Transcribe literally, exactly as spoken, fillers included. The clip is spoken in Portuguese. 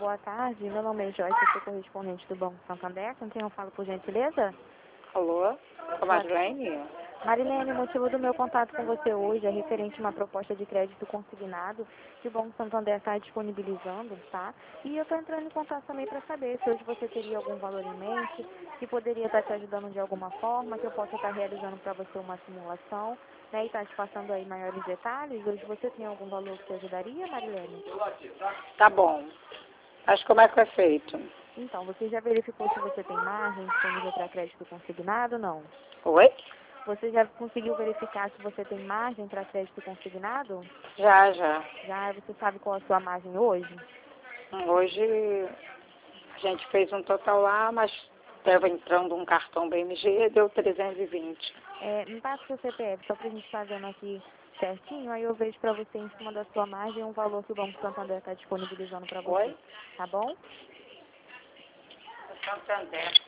boa tarde. Meu nome é Joyce, eu sou correspondente do Banco Santander. Com quem eu falo, por gentileza? Alô? Com a Marilene? Marilene, o motivo do meu contato com você hoje é referente a uma proposta de crédito consignado que o Banco Santander está disponibilizando, tá? E eu estou entrando em contato também para saber se hoje você teria algum valor em mente, que poderia estar te ajudando de alguma forma, que eu possa estar realizando para você uma simulação, né? E estar te passando aí maiores detalhes. Hoje você tem algum valor que te ajudaria, Marilene? Tá bom. Mas como é que é feito? Então, você já verificou se você tem margem disponível para crédito consignado ou não? Oi? Você já conseguiu verificar se você tem margem para crédito consignado? Já, já. Já você sabe qual a sua margem hoje? Hoje a gente fez um total lá, mas estava entrando um cartão B M G, deu trezentos e vinte. É, me passa o seu C P F, só para a gente estar vendo aqui certinho, aí eu vejo para você em cima da sua margem um valor que o Banco Santander está disponibilizando para você. Oi? Tá bom? Santander.